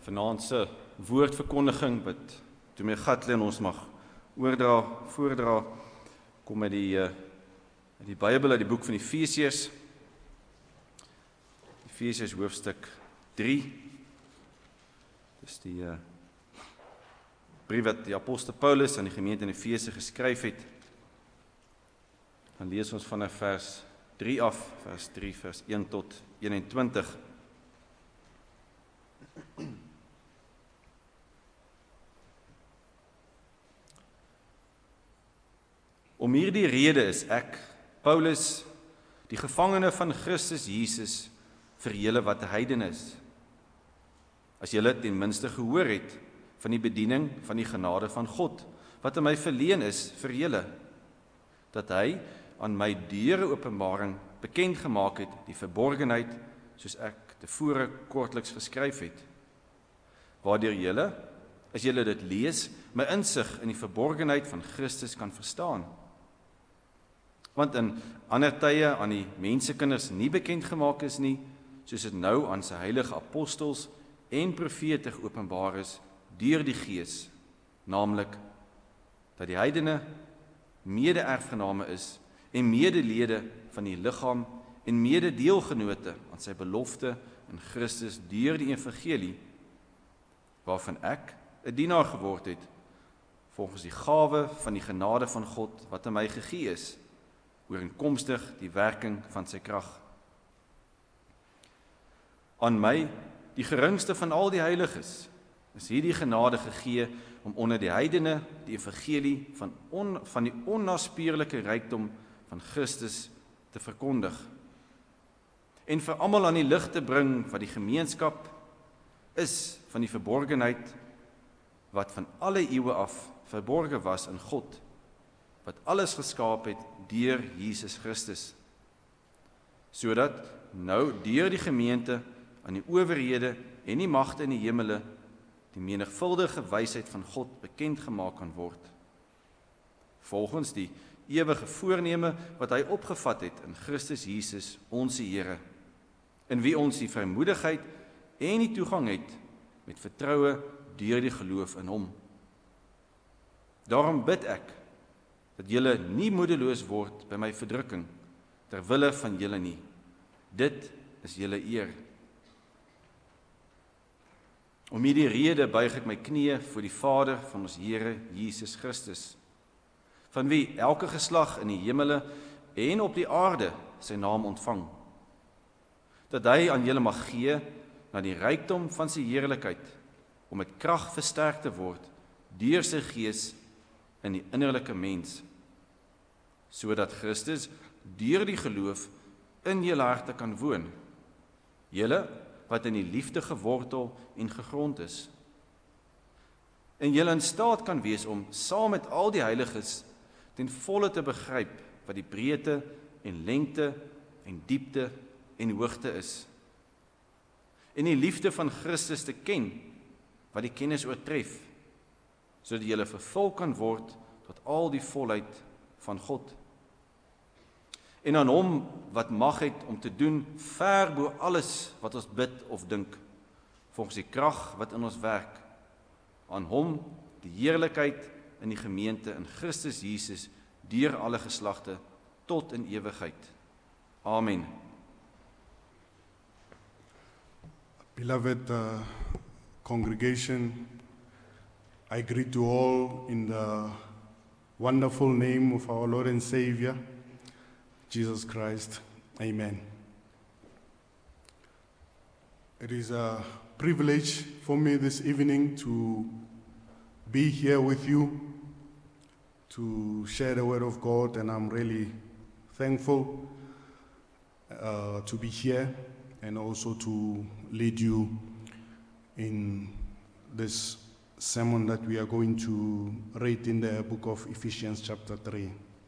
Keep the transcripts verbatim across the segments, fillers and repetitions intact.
vanaand se woordverkondiging wat Dominee Gatlin ons mag oordra, voordra, kom uit die, uh, die Bybel, uit die boek van Efesiërs, Efesiërs hoofstuk drie, dis die uh, brief wat die apostel Paulus aan die gemeente in Efese geskryf het. Dan lees ons vanaf vers drie af, vers drie, vers een tot eenentwintig. Om hierdie rede is ek, Paulus, die gevangene van Christus Jesus, vir julle wat heidene is. As julle ten minste gehoor het van die bediening van die genade van God, wat aan my verleen is vir julle, dat hy aan my deur openbaring bekend gemaak het die verborgenheid, soos ek tevore kortliks geskryf het. Waardeur julle, as julle dit lees, my insig in die verborgenheid van Christus kan verstaan. Want in ander tye aan die mensekinders nie bekend gemaak is nie, soos dit nou aan sy heilige apostels en profete geopenbaar is deur die Gees, naamlik dat die heidene mede-erfgename is en medelede van die liggaam en mede-deelgenote aan sy belofte in Christus deur die evangelie, waarvan ek 'n dienaar geword het, volgens die gawe van die genade van God wat aan my gegee is, ooreenkomstig die werking van sy krag. Aan my, die geringste van al die heiliges, is hierdie genade gegee om onder die heidene die evangelie van, on, van die onnaspeurlike rykdom van Christus te verkondig en vir almal aan die lig te bring wat die gemeenskap is van die verborgenheid wat van alle eeue af verborge was in God, wat alles geskaap het deur Jesus Christus, sodat nou deur die gemeente aan die owerhede en die magte in die hemele die menigvuldige wysheid van God bekend gemaak kan word, volgens die ewige voorneme wat hy opgevat het in Christus Jesus, ons Here, in wie ons die vrymoedigheid en die toegang het met vertroue deur die geloof in hom. Daarom bid ek dat julle nie moedeloos word by my verdrukking, ter wille van julle nie. Dit is julle eer. Om hierdie rede buig ek my knieë voor die Vader van ons Here Jesus Christus, van wie elke geslag in die hemele en op die aarde sy naam ontvang, dat hy aan julle mag gee na die rykdom van sy heerlikheid, om met krag versterk te word deur sy Gees in die innerlike mens, sodat Christus deur die geloof in julle harte kan woon, julle wat in die liefde gewortel en gegrond is, en julle in staat kan wees om saam met al die heiliges ten volle te begryp wat die breedte en lengte en diepte en hoogte is, en die liefde van Christus te ken, wat die kennis oortref, sodat julle vervul kan word tot al die volheid van God. En aan hom wat mag het om te doen ver bo alles wat ons bid of dink, volgens die krag wat in ons werk, aan hom die heerlikheid in die gemeente in Christus Jesus deur alle geslagte tot in ewigheid. Amen. Beloved uh, congregation, I greet you all in the wonderful name of our Lord and Savior, Jesus Christ. Amen. It is a privilege for me this evening to be here with you, to share the word of God, and I'm really thankful uh, to be here and also to lead you in this sermon that we are going to read in the book of Ephesians chapter three.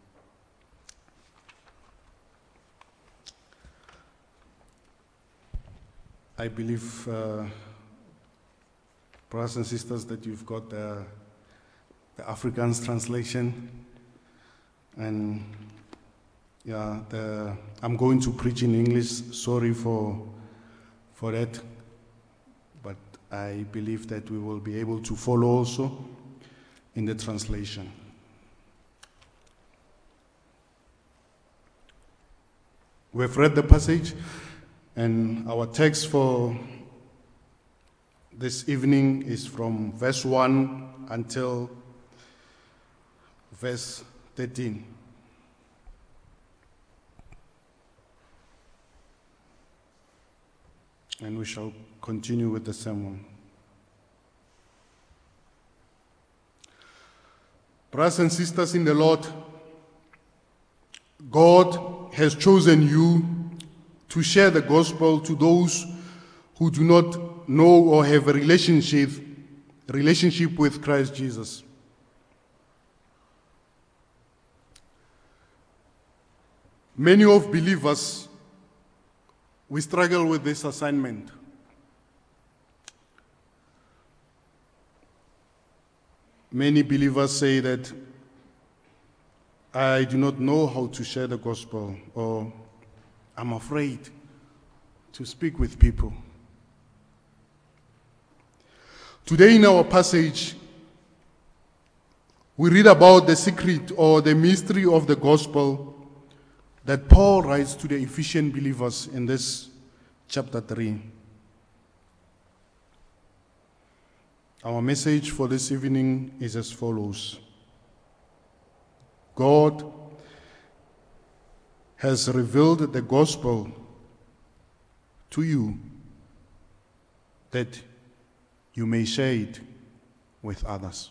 I believe, uh, brothers and sisters, that you've got uh, the Afrikaans translation, and yeah, the, I'm going to preach in English. Sorry for for that, but I believe that we will be able to follow also in the translation. We've read the passage, and our text for this evening is from verse one until verse thirteen. And we shall continue with the sermon. Brothers and sisters in the Lord, God has chosen you to share the gospel to those who do not know or have a relationship, relationship with Christ Jesus. Many of believers, we struggle with this assignment. Many believers say that I do not know how to share the gospel, or I'm afraid to speak with people. Today in our passage, we read about the secret or the mystery of the gospel that Paul writes to the Ephesian believers in this chapter three. Our message for this evening is as follows. God has revealed the gospel to you that you may share it with others.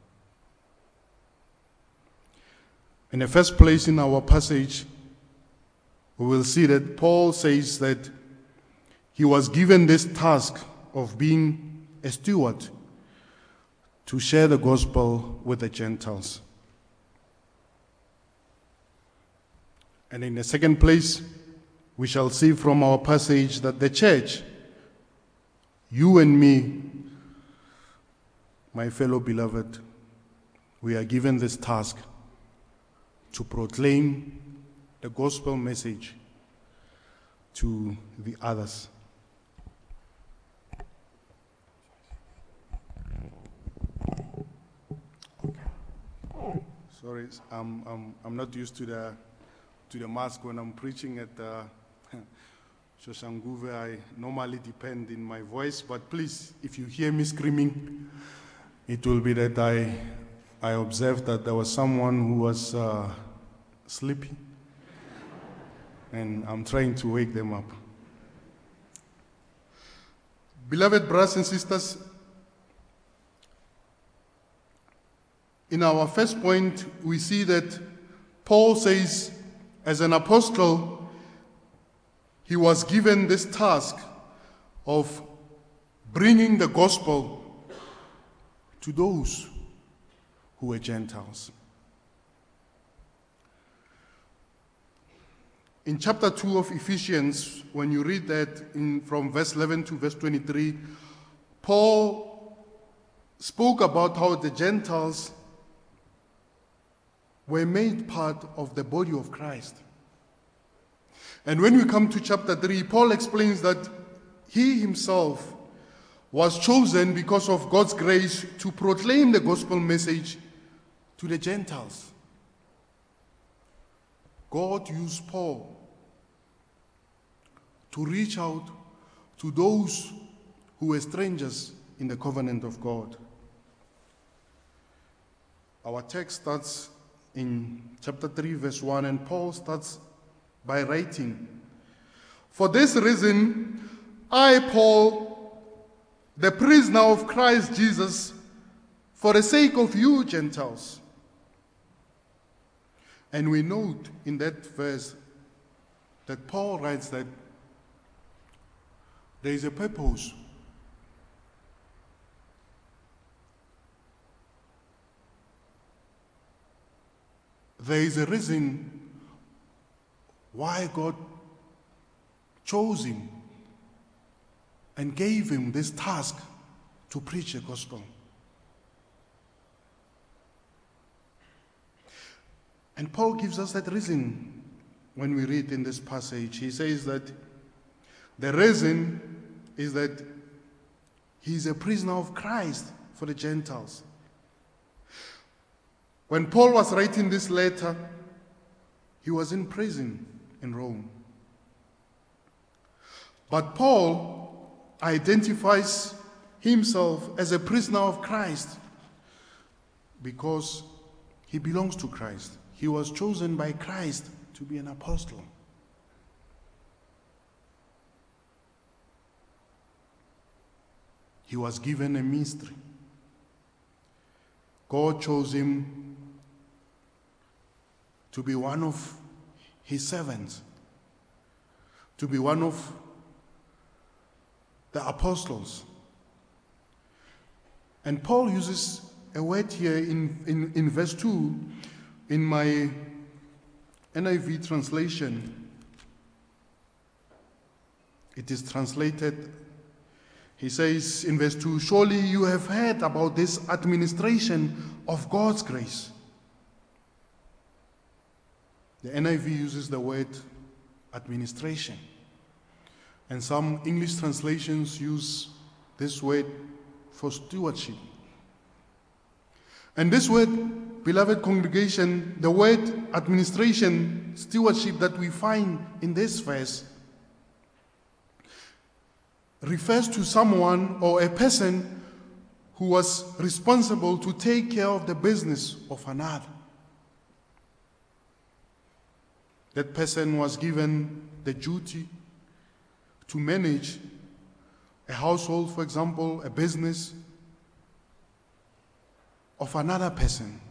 In the first place in our passage, we will see that Paul says that he was given this task of being a steward to share the gospel with the Gentiles. And in the second place, we shall see from our passage that the church, you and me, my fellow beloved, we are given this task to proclaim the gospel message to the others. Sorry, I'm, I'm, I'm not used to the to the mask when I'm preaching at uh, Shoshanguve. I normally depend in my voice, but please, if you hear me screaming, it will be that I I observed that there was someone who was uh, sleeping, and I'm trying to wake them up. Beloved brothers and sisters, in our first point, we see that Paul says, as an apostle, he was given this task of bringing the gospel to those who were Gentiles. In chapter two of Ephesians, when you read that in, from verse eleven to verse twenty-three, Paul spoke about how the Gentiles were made part of the body of Christ. And when we come to chapter three, Paul explains that he himself was chosen because of God's grace to proclaim the gospel message to the Gentiles. God used Paul to reach out to those who were strangers in the covenant of God. Our text starts in chapter three, verse one, and Paul starts by writing, "For this reason, I, Paul, the prisoner of Christ Jesus, for the sake of you Gentiles." And we note in that verse that Paul writes that there is a purpose. There is a reason why God chose him and gave him this task to preach the gospel. And Paul gives us that reason when we read in this passage. He says that the reason is that He is a prisoner of Christ for the Gentiles. When Paul was writing this letter, he was in prison in Rome. But Paul identifies himself as a prisoner of Christ because he belongs to Christ. He was chosen by Christ to be an apostle. He was given a ministry. God chose him to be one of his servants, to be one of the apostles. And Paul uses a word here in, in, in verse two, in my N I V translation. It is translated, he says in verse two, surely you have heard about this administration of God's grace. The N I V uses the word administration. And some English translations use this word for stewardship. And this word, beloved congregation, the word administration, stewardship that we find in this verse refers to someone or a person who was responsible to take care of the business of another. That person was given the duty to manage a household, for example, a business of another person.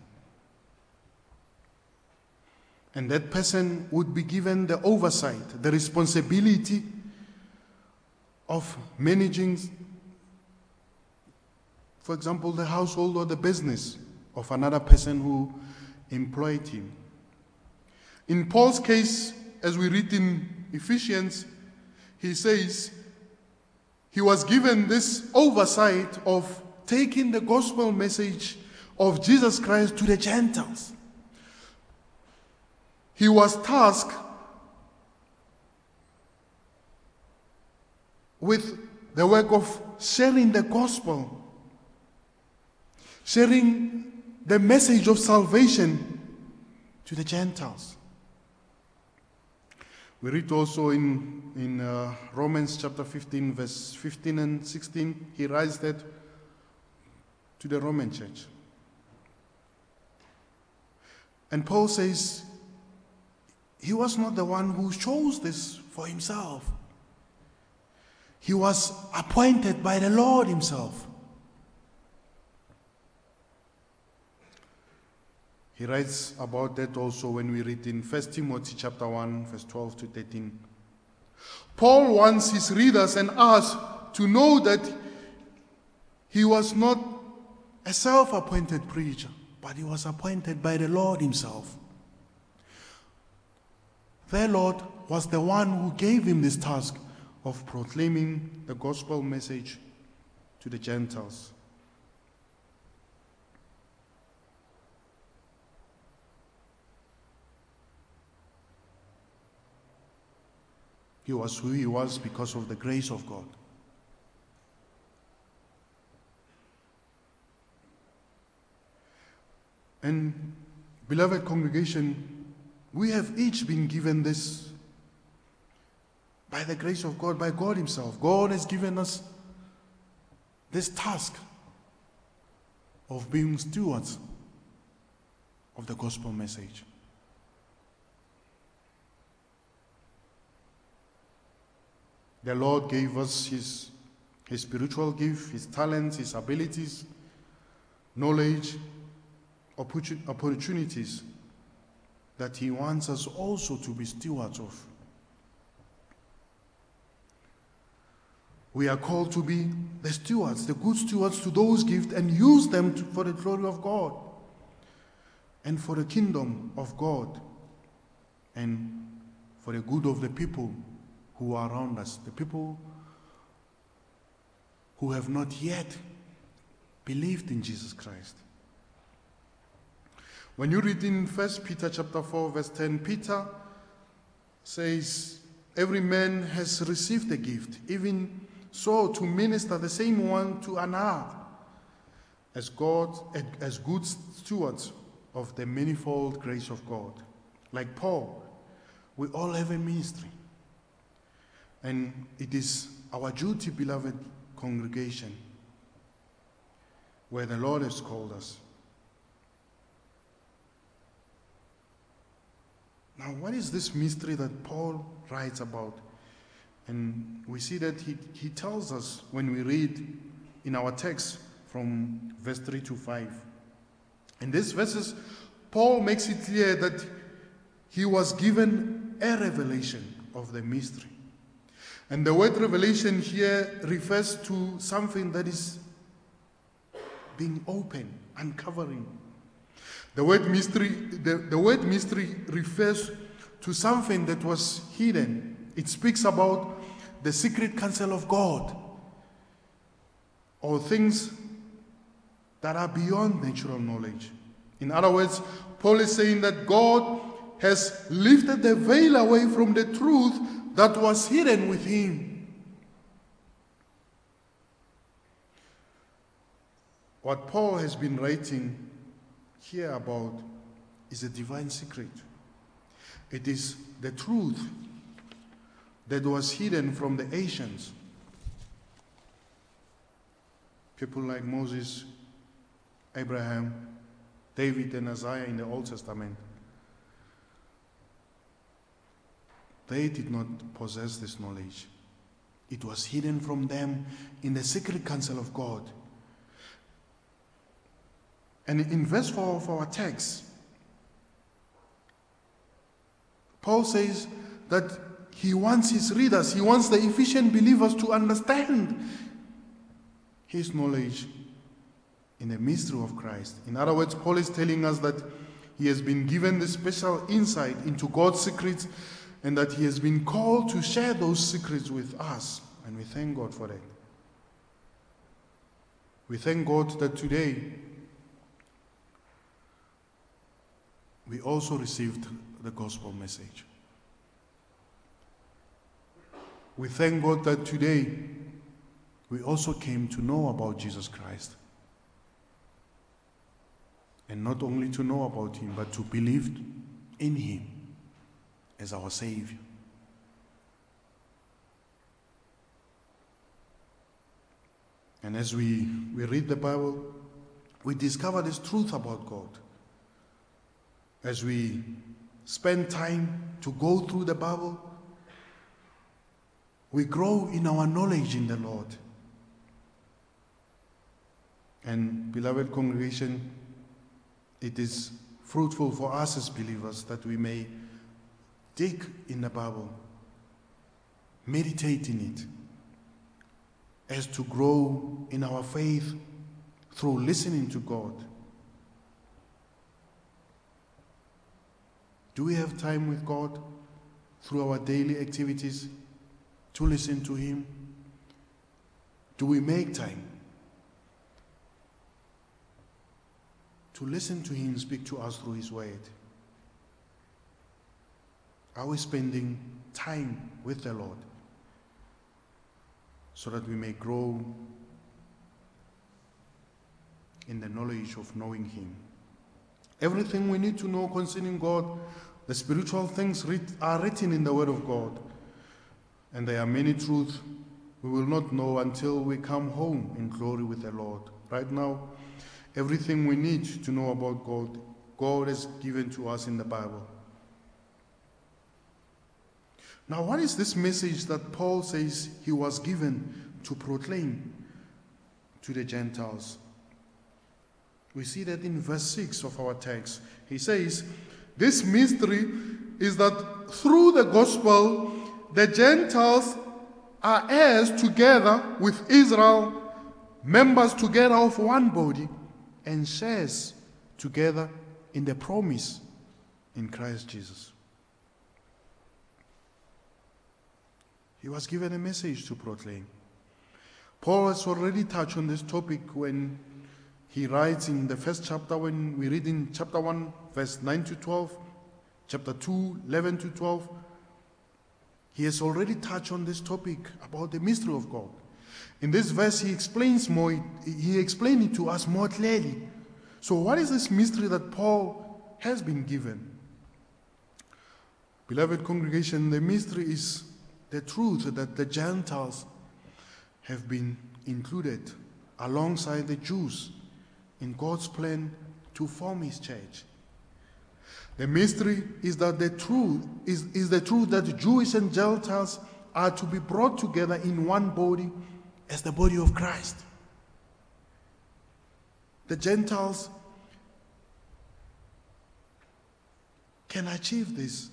And that person would be given the oversight, the responsibility of managing, for example, the household or the business of another person who employed him. In Paul's case, as we read in Ephesians, he says he was given this oversight of taking the gospel message of Jesus Christ to the Gentiles. He was tasked with the work of sharing the gospel, sharing the message of salvation to the Gentiles. We read also in, in uh, Romans chapter fifteen, verse fifteen and sixteen, he writes that to the Roman church. And Paul says he was not the one who chose this for himself. He was appointed by the Lord himself. He writes about that also when we read in First Timothy chapter one, verse twelve to thirteen. Paul wants his readers and us to know that he was not a self-appointed preacher, but he was appointed by the Lord himself. The Lord was the one who gave him this task of proclaiming the gospel message to the Gentiles. He was who he was because of the grace of God. And beloved congregation, we have each been given this by the grace of God, by God himself. God has given us this task of being stewards of the gospel message. The Lord gave us his, his spiritual gift, his talents, his abilities, knowledge, opportunities that he wants us also to be stewards of. We are called to be the stewards, the good stewards to those gifts, and use them to, for the glory of God and for the kingdom of God and for the good of the people who are around us, the people who have not yet believed in Jesus Christ. When you read in First Peter chapter four, verse ten, Peter says, every man has received a gift, even so to minister the same one to another, as God, as good stewards of the manifold grace of God. Like Paul, we all have a ministry. And it is our duty, beloved congregation, where the Lord has called us. Now, what is this mystery that Paul writes about? And we see that he, he tells us when we read in our text from verse three to five. In these verses, Paul makes it clear that he was given a revelation of the mystery. And the word revelation here refers to something that is being open, uncovering. The word mystery, the, the word mystery refers to something that was hidden. It speaks about the secret counsel of God, or things that are beyond natural knowledge. In other words, Paul is saying that God has lifted the veil away from the truth that was hidden with him. What Paul has been writing here about is a divine secret. It is the truth that was hidden from the ancients. People like Moses, Abraham, David, and Isaiah in the Old Testament. They did not possess this knowledge. It was hidden from them in the secret counsel of God. And in verse four of our text, Paul says that he wants his readers, he wants the Ephesian believers to understand his knowledge in the mystery of Christ. In other words, Paul is telling us that he has been given this special insight into God's secrets, and that he has been called to share those secrets with us. And we thank God for that. We thank God that today we also received the gospel message. We thank God that today we also came to know about Jesus Christ. And not only to know about him, but to believe in him as our Savior. And as we, we read the Bible, we discover this truth about God. As we spend time to go through the Bible, we grow in our knowledge in the Lord. And beloved congregation, it is fruitful for us as believers that we may dig in the Bible, meditate in it, as to grow in our faith through listening to God. Do we have time with God through our daily activities to listen to him? Do we make time to listen to him speak to us through his word? Are we spending time with the Lord so that we may grow in the knowledge of knowing him? Everything we need to know concerning God, the spiritual things are written in the word of God. And there are many truths we will not know until we come home in glory with the Lord. Right now, everything we need to know about God, God has given to us in the Bible. Now, what is this message that Paul says he was given to proclaim to the Gentiles? We see that in verse six of our text. He says, this mystery is that through the gospel, the Gentiles are heirs together with Israel, members together of one body, and shares together in the promise in Christ Jesus. He was given a message to proclaim. Paul has already touched on this topic when he writes in the first chapter, when we read in chapter one, verse nine to twelve, chapter two, eleven to twelve. He has already touched on this topic about the mystery of God. In this verse, he explains more, he explained it to us more clearly. So what is this mystery that Paul has been given? Beloved congregation, the mystery is the truth that the Gentiles have been included alongside the Jews in God's plan to form his church. The mystery is that the truth is, is the truth that Jews and Gentiles are to be brought together in one body as the body of Christ. The Gentiles can achieve this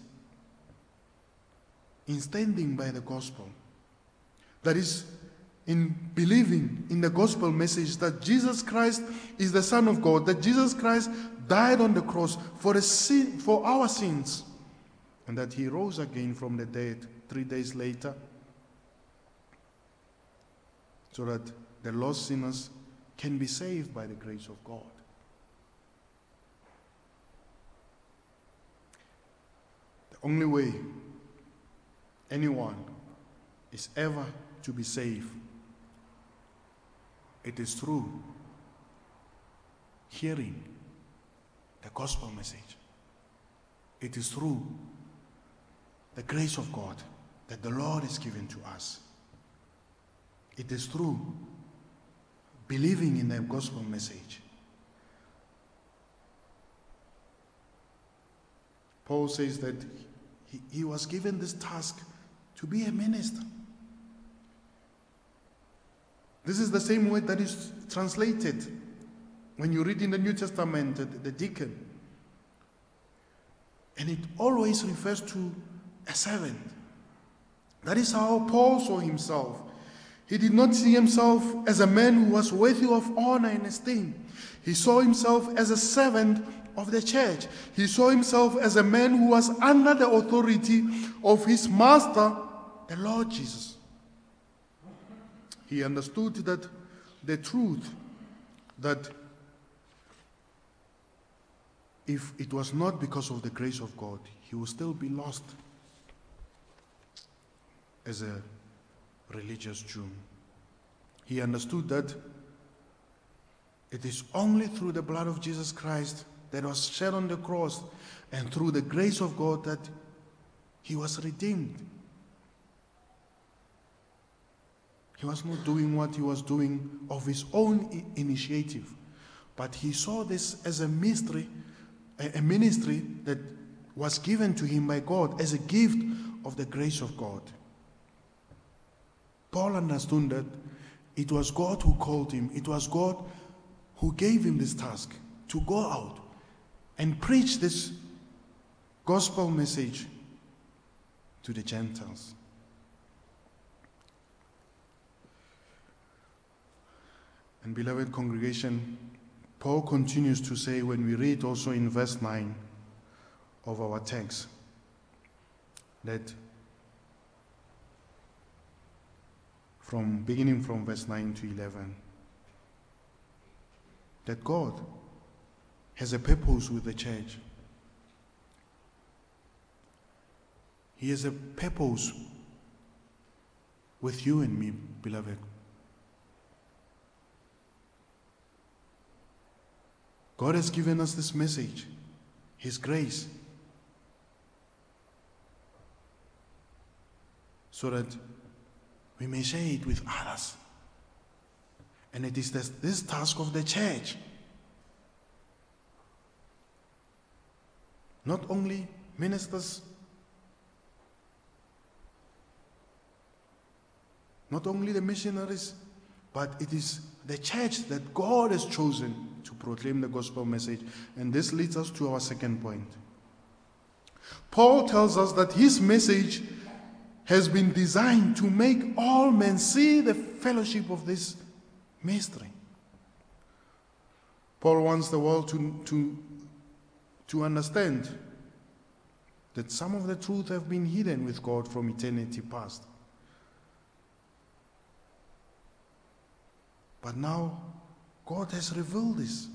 in standing by the gospel. That is, in believing in the gospel message that Jesus Christ is the Son of God, that Jesus Christ died on the cross for, the sin, for our sins, and that he rose again from the dead three days later, so that the lost sinners can be saved by the grace of God. The only way anyone is ever to be saved, it is through hearing the gospel message. It is through the grace of God that the Lord is given to us. It is through believing in the gospel message. Paul says that he, he was given this task to be a minister. This is the same word that is translated when you read in the New Testament, the, the deacon. And it always refers to a servant. That is how Paul saw himself. He did not see himself as a man who was worthy of honor and esteem. He saw himself as a servant of the church. He saw himself as a man who was under the authority of his master, the Lord Jesus. He understood that the truth that if it was not because of the grace of God, he would still be lost as a religious Jew. He understood that it is only through the blood of Jesus Christ that was shed on the cross and through the grace of God that he was redeemed. He was not doing what he was doing of his own I- initiative, but he saw this as a mystery, a, a ministry that was given to him by God as a gift of the grace of God. Paul understood that it was God who called him. It was God who gave him this task to go out and preach this gospel message to the Gentiles. And beloved congregation, Paul continues to say when we read also in verse nine of our text that from beginning from verse nine to eleven, that God has a purpose with the church. He has a purpose with you and me, beloved. God has given us this message, His grace, so that we may share it with others. And it is this, this task of the church. Not only ministers, not only the missionaries, but it is the church that God has chosen to proclaim the gospel message. And this leads us to our second point. Paul tells us that his message has been designed to make all men see the fellowship of this mystery. Paul wants the world to, to, to understand that some of the truth have been hidden with God from eternity past. But now, God has revealed this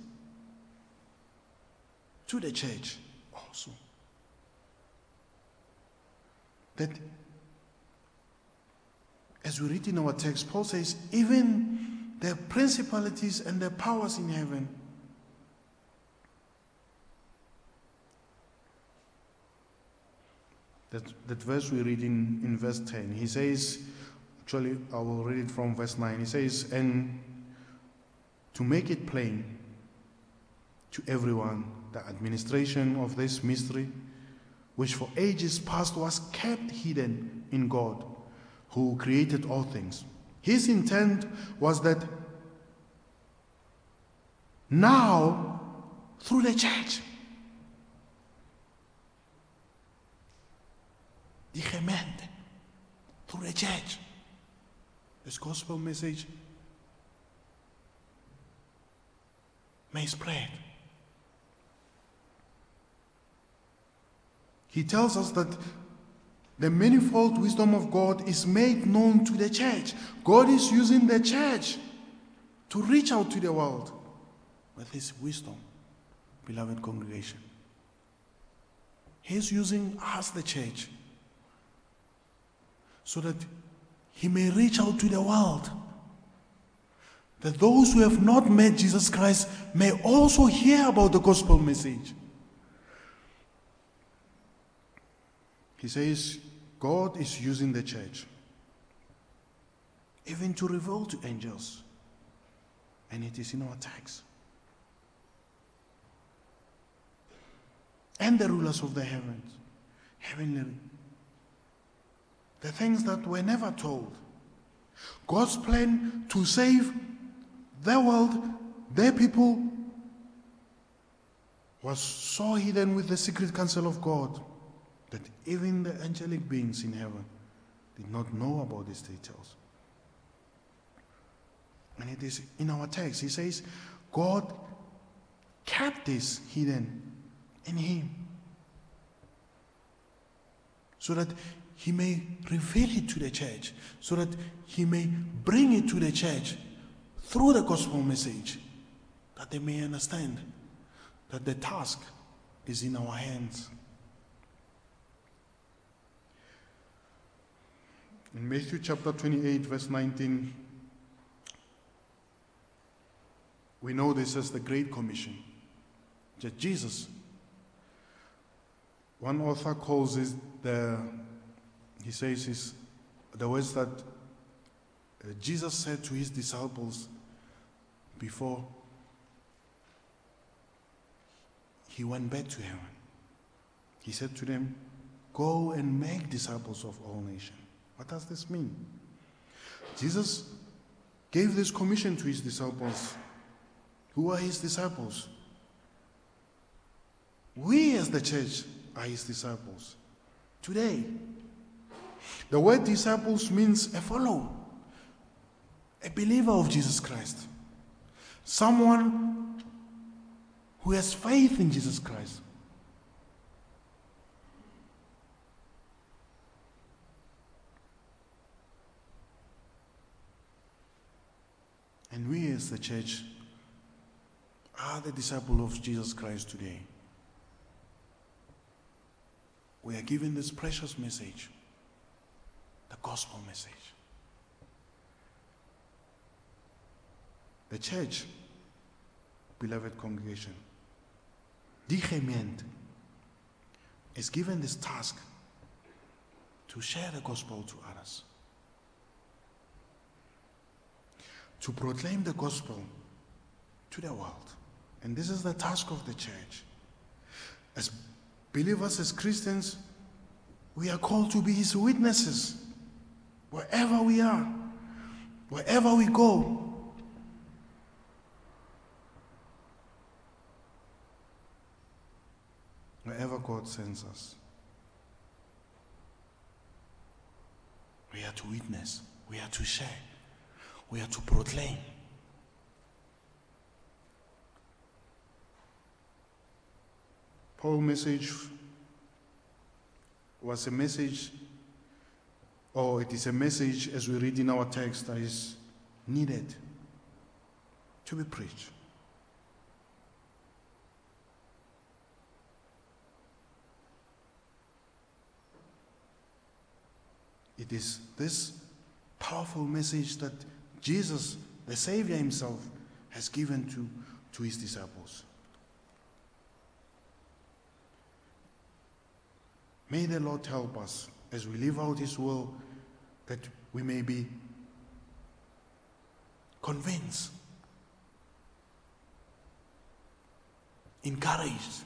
to the church also. That as we read in our text, Paul says, even the principalities and the powers in heaven, that, that verse we read in, in verse ten, he says, actually I will read it from verse nine, he says, and to make it plain to everyone, the administration of this mystery, which for ages past was kept hidden in God, who created all things. His intent was that now, through the church, the gemeente, through the church, this gospel message may spread. He tells us that the manifold wisdom of God is made known to the church. God is using the church to reach out to the world with his wisdom, beloved congregation. He's using us, the church, so that he may reach out to the world. That those who have not met Jesus Christ may also hear about the gospel message. He says, God is using the church even to reveal to angels. And it is in our text. And the rulers of the heavens, heavenly, the things that were never told. God's plan to save the world, their people, was so hidden with the secret counsel of God that even the angelic beings in heaven did not know about these details. And it is in our text. He says, God kept this hidden in him so that he may reveal it to the church, so that he may bring it to the church through the gospel message, that they may understand that the task is in our hands. In Matthew chapter twenty-eight, verse nineteen, we know this as the Great Commission. That Jesus, one author calls it the, he says, is the words that uh, Jesus said to his disciples before he went back to heaven. He said to them, go and make disciples of all nations. What does this mean? Jesus gave this commission to his disciples. Who are his disciples? We as the church are his disciples. Today, the word disciples means a follower, a believer of Jesus Christ, someone who has faith in Jesus Christ. And we as the church are the disciple of Jesus Christ today. We are given this precious message, the gospel message. The church, beloved congregation, die gemeente, is given this task to share the gospel to others, to proclaim the gospel to the world. And this is the task of the church. As believers, as Christians, we are called to be his witnesses wherever we are, wherever we go. Wherever God sends us, we are to witness, we are to share, we are to proclaim. Paul's message was a message, or it is a message, as we read in our text, that is needed to be preached. It is this powerful message that Jesus, the Savior himself, has given to, to his disciples. May the Lord help us as we live out his will, that we may be convinced, encouraged,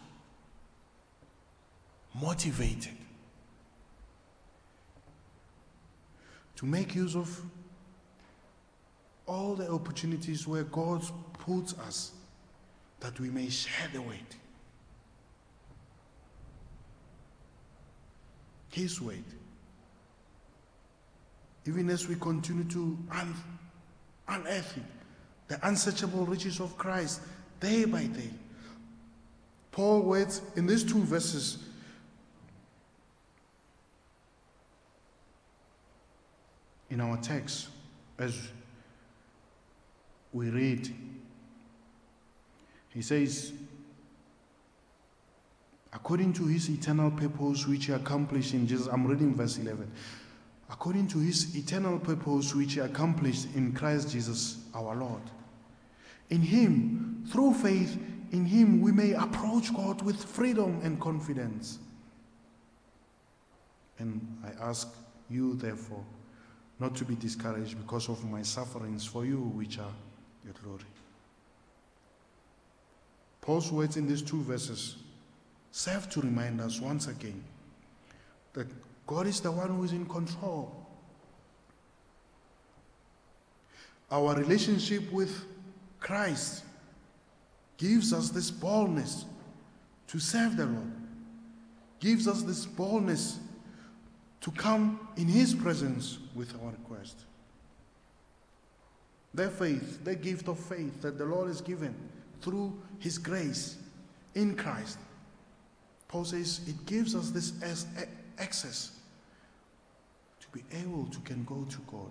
motivated to make use of all the opportunities where God puts us, that we may share the word, his word, even as we continue to un- unearth it, the unsearchable riches of Christ day by day. Paul words in these two verses in our text as we read. He says, according to his eternal purpose which he accomplished in Jesus. I'm reading verse eleven. According to his eternal purpose which he accomplished in Christ Jesus our Lord. In him, through faith in him, we may approach God with freedom and confidence. And I ask you, therefore, not to be discouraged because of my sufferings for you, which are your glory. Paul's words in these two verses serve to remind us once again that God is the one who is in control. Our relationship with Christ gives us this boldness to serve the Lord, gives us this boldness to come in his presence with our request. Their faith, their gift of faith that the Lord has given through his grace in Christ, Paul says it gives us this as access to be able to can go to God,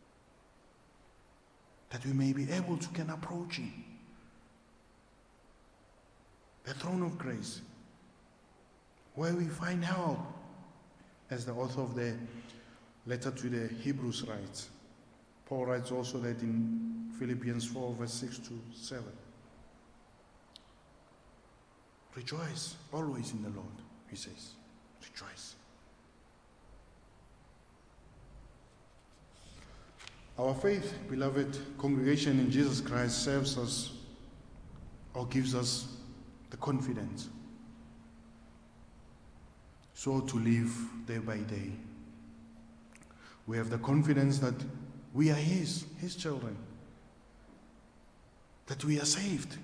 that we may be able to can approach him, the throne of grace, where we find help, as the author of the letter to the Hebrews writes. Paul writes also that in Philippians four, verse six to seven. Rejoice always in the Lord, he says. Rejoice. Our faith, beloved congregation in Jesus Christ, serves us or gives us the confidence so to live day by day. We have the confidence that we are his, his children, that we are saved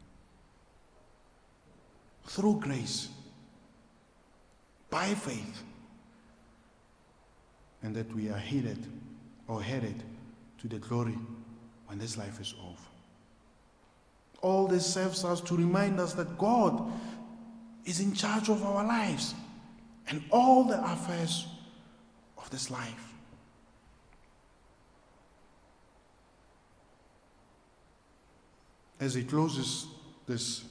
through grace, by faith, and that we are headed or headed to the glory when this life is over. All this serves us to remind us that God is in charge of our lives and all the affairs of this life. As he closes this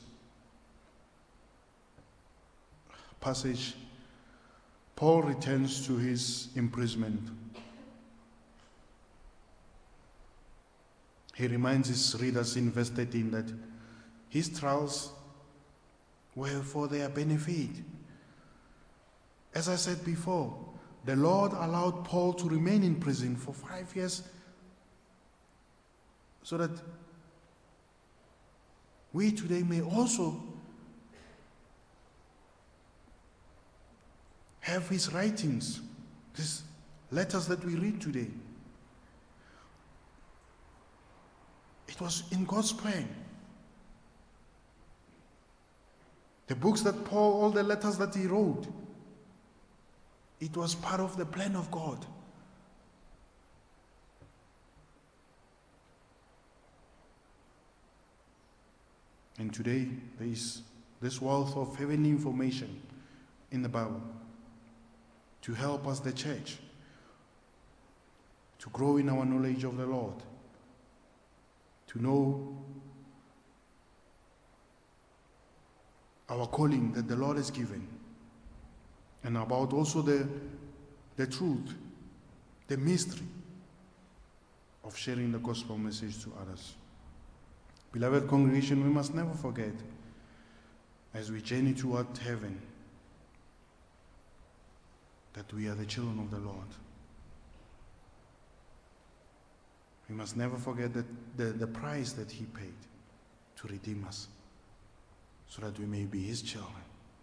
passage, Paul returns to his imprisonment. He reminds his readers in verse thirteen that his trials were for their benefit. As I said before, the Lord allowed Paul to remain in prison for five years so that we today may also have his writings, these letters that we read today. It was in God's plan. The books that Paul, all the letters that he wrote, it was part of the plan of God. And today, there is this wealth of heavenly information in the Bible to help us, the church, to grow in our knowledge of the Lord, to know our calling that the Lord has given, and about also the, the truth, the mystery of sharing the gospel message to others. Beloved congregation, we must never forget, as we journey toward heaven, that we are the children of the Lord. We must never forget that the, the price that He paid to redeem us, so that we may be His children.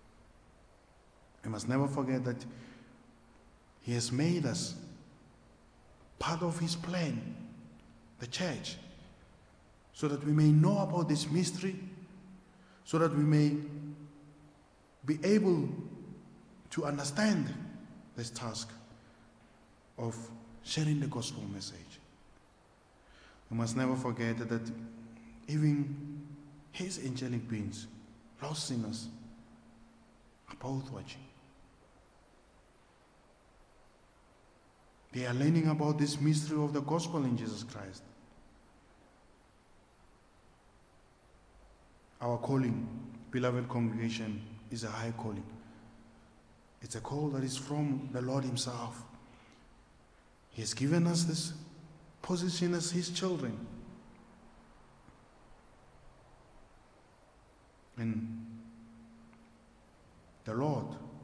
We must never forget that He has made us part of His plan, the church, so that we may know about this mystery, so that we may be able to understand this task of sharing the gospel message. We must never forget that even His angelic beings, lost sinners, are both watching. They are learning about this mystery of the gospel in Jesus Christ. Our calling, beloved congregation, is a high calling. It's a call that is from the Lord Himself. He has given us this position as His children. And the Lord,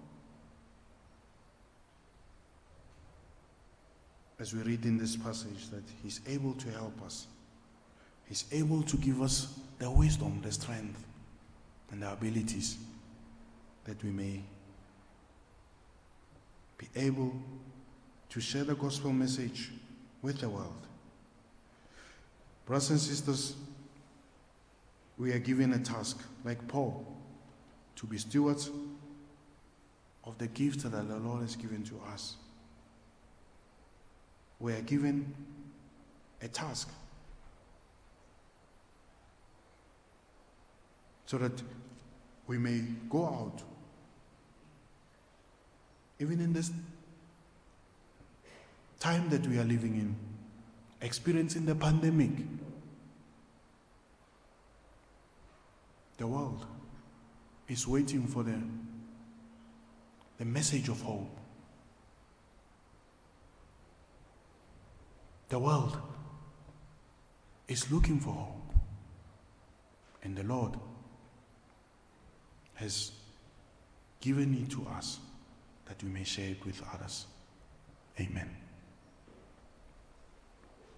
as we read in this passage, that He's able to help us. He's able to give us the wisdom, the strength, and the abilities that we may be able to share the gospel message with the world. Brothers and sisters, we are given a task, like Paul, to be stewards of the gifts that the Lord has given to us. We are given a task so that we may go out, even in this time that we are living in, experiencing the pandemic. The world is waiting for the, the message of hope. The world is looking for hope. And the Lord has given it to us that we may share it with others. Amen.